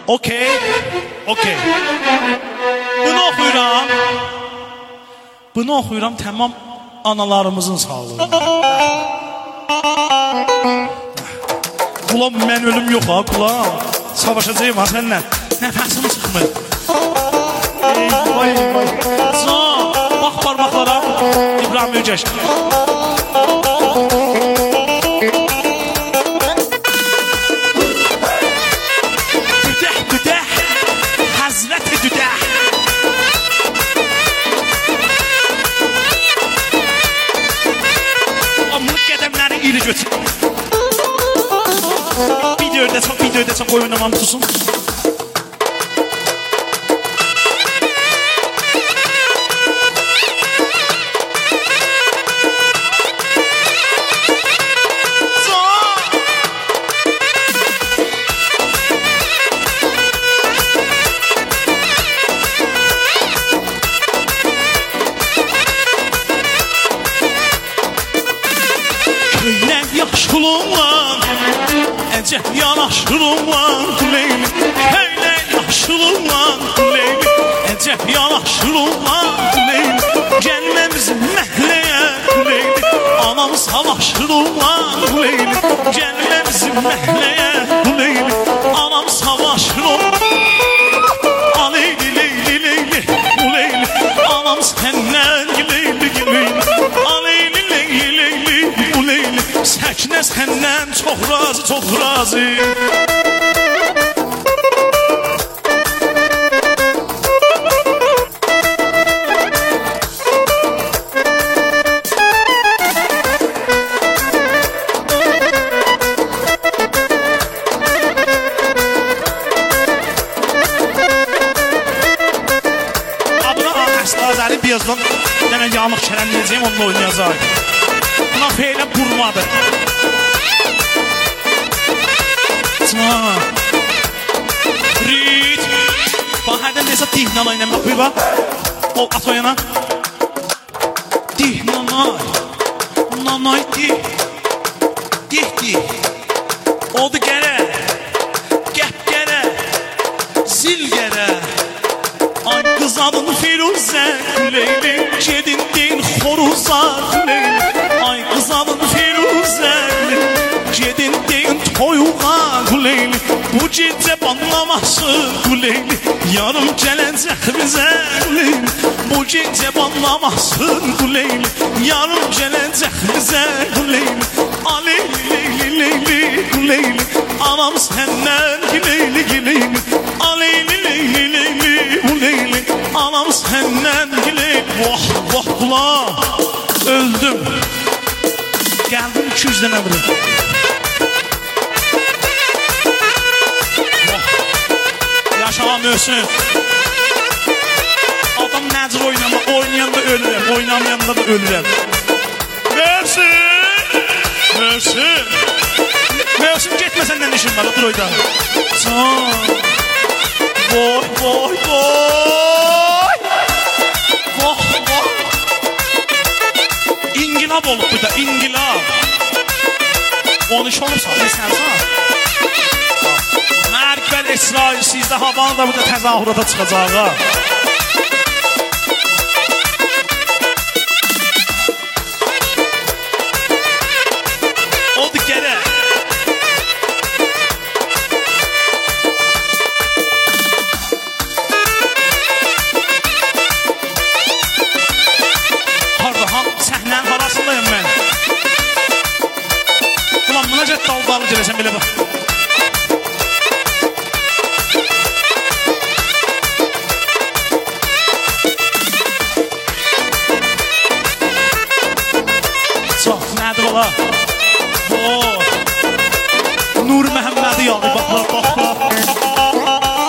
Okey. Bunu oxuyuram tamam analarımızın sağlığı. Ulan mən ölüm yox ha, ulan. Savaşacağım ha sənlə. Nəfəsim çıxmır. Vay. Bax parmaqlara. İbrahim Ögəş. Düdəh. Həzrət-i düdəh. Amlıq qədəmləri iri götür. Videoda çok oynamam tutsun. Köylər yaşılımlan Əcəb yanaşırımlan Leyli Köylər yaşılımlan Leyli Əcəb yanaşırımlan Leyli Gəlməmiz məhləyə Leyli Anam savaşırımlan Leyli Gəlməmiz məhləyə Leyli Anam savaşırımlan Leyli Leyli Anam səndən Leyli Səknə səndən çox razı Azəli Biyazdan Dənə yanıq kələnləyəcəyim, onunla oynayacaq. Buna feylə vurmadı. Rit. Bax, hərdən deyəsə dihnala ilə baxıyor, bax. O, at o yana. Dihnanay. Nanay dih. Dih. Odu gərə. Gəp gərə. Zil gərə. Ay qız adın Firuzə Leyli Gedindin xoruza Leyli Ay qız adın Firuzə Gedindin toyuğa Leyli Bu gecə banlamasın Leyli Yarım gələcək bizə Leyli Bu gecə banlamasın Leyli Yarım gələcək bizə Leyli Leyli Anam səndən Leyli Leyli Anam səndən Vah ulan öldüm. Gəldim 200 dənə vurur. Yaşa Möhsün. Adam nəcir oynama, oynayanda ölürəm, oynamayanda da ölürəm. Möhsün getmə səndən işin var, dur oyda. Voy. İngilab olub burada, İngilab. 13 olursa, ne sənsən? Mərkbəl İsrail, sizdə havanı da burada təzahürata çıxacağı. Oldu gərək. Daldalı gələcəm belə bax. Çox, nədir ola? Nur Məhəmmədi yağı, bax.